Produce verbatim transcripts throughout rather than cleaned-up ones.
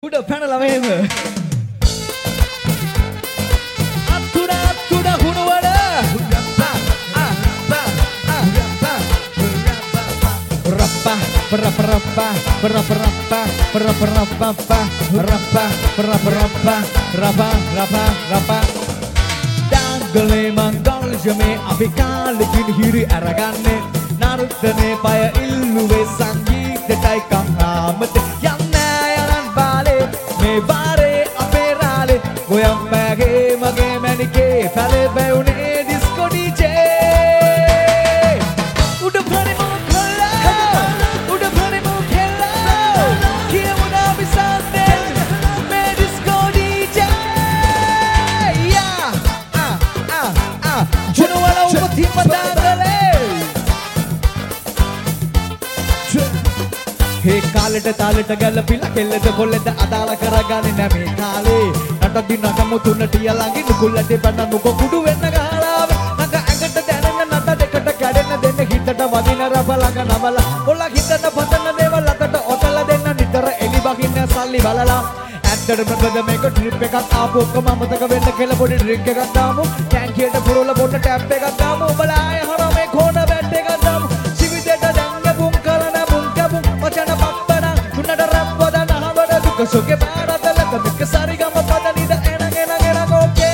Udah panel මෙහෙම අතුඩ අතුඩ හුණු වල රප්පා රප්පා රප්පා රප්පා රප්පා රප්පා රප්පා රප්පා රප්පා රප්පා රප්පා ඩාංගලේ මංගල් ජමේ අපි කාලේ කිරිහිරි අරගන්නේ නරුත්තනේ පය ඉල්ලුවේ සංගීතයයි කංගාමත Me bare aperale goyam page mage manike pale beune disco D J uda phare mo khalla uda phare mo khella kiyamuna bisande me disco D J yeah ah ah ah juno wala upathi matangale हे කාලෙට තාලෙට ගැලපිලා කෙල්ලද කොල්ලද අදාළ කරගන්නේ නැ මේ කාලේ නට දිනකම තුනට ළඟින් කුල්ලට බඳ මුක කුඩු වෙන්න ගහලා නග ඇඟට දැනෙන නට දෙකට කැඩෙන්න දෙන්න හිතට වදින රබලක නමල ඔල්ල හිතට පතන දේවල් අතට ඔතල දෙන්න නිතර එලි බකින්න සල්ලි බලලා ඇත්තටම මොකද මේක ට්‍රිප් එකක් ආපු ඔක්කොම අමතක වෙන්න කියලා පොඩි ඩ්‍රින්ක් එකක් දාමු ටැංකියට පුරවලා බොන්න ටැප් එකක් දාමු උඹලා ආය හර මේ කෝන බැට් එකක් දාමු සිවිදෙට දැංග බුම් කරන බුම් කබුම් වචන පප්පන තුනට රප්පද නහවඩ දුක සොකේ පාරතලක දුක සරිගම පද නිද එන ගෙන ගෙන කෝකේ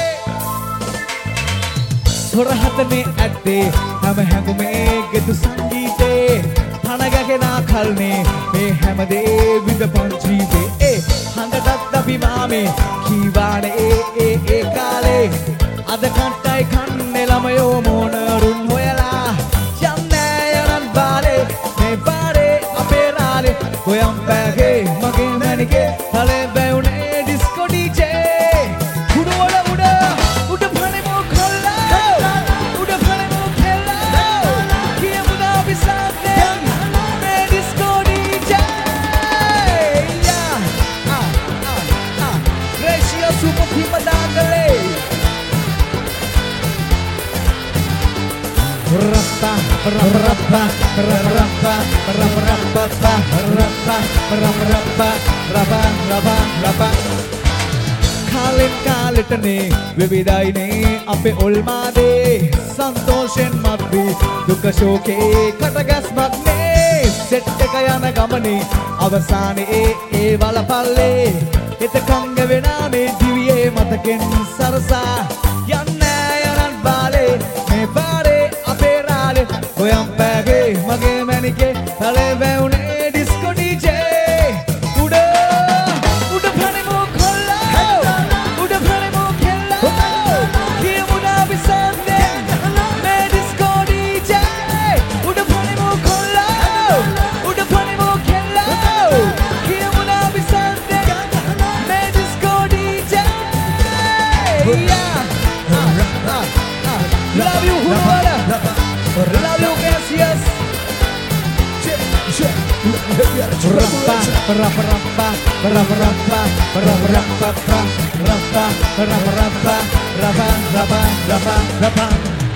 සොරහතනේ ඇත්තේ හැම හැඟුමේ ගෙතු සංගීතේ පනගගෙන කල්නේ මේ හැමදේ විඳපන් ජීවේ ඒ හඟටත් අපි මාමේ කීවානේ ඒ ඒ ඒ කාලේ අද කට්ටයි කන්නේ ළමයෝ මොනරුන් හොයලා යන්නේ යනන් බාලේ මේ බාරේ අපේ රාලේ ගොයම් පෑගේ මගේ මැනිකේ තලේ බැවුනේ ඩිස්කෝ D J උඩ වල උඩ උඩ පණෙමෝ කොල්ලා උඩ පණෙමෝ කෙල්ලා කියමුද අපි සාද්දේ මේ ඩිස්කෝ D J යා ආ ආ ආ රේෂියෝ සුපර් ෆිල්ම් දාගලේ Rappa, rappa, rappa, rappa, rappa, rappa, rappa, rappa, rappa, rappa, rappa. Kalen kaletne vividayne ape olmade santoshen mabbi duka shoke katagasmak ne set එක යන ගමනේ අවසානයේ ඒ වලපල්ලේ එතකංග වෙනානේ දිවියේ මතකෙන් සරසා යන්නේ යනන් බාලේ මේ බාරේ goyam page mage manike tale beune disco D J uda uda phanemo kholla uda phanemo khella kiyamuna bisande me disco D J uda phanemo kholla uda phanemo khella kiyamuna bisande me disco D J yeah love you hulwala love you guys yes rappa rappa rappa rappa rappa rappa rappa rappa rappa rappa rappa rappa rappa